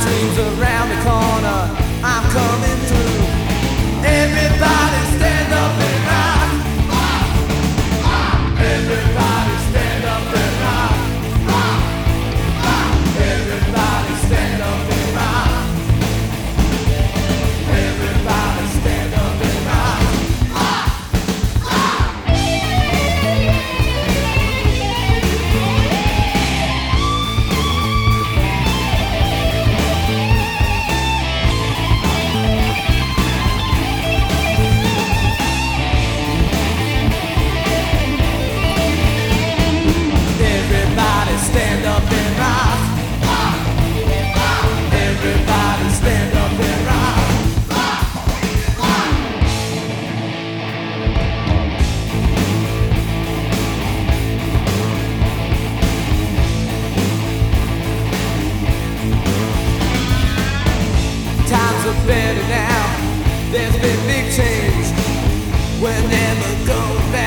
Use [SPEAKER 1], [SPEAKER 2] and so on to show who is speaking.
[SPEAKER 1] dreams around the corner. I'm coming through. Everybody stand up and rock. Everybody stand up and rock. Everybody stand up and rock. Everybody stand up and rock. Everybody stand up and rock. Everybody stand up and rock. Times are better now. There's been big change. We're never going back.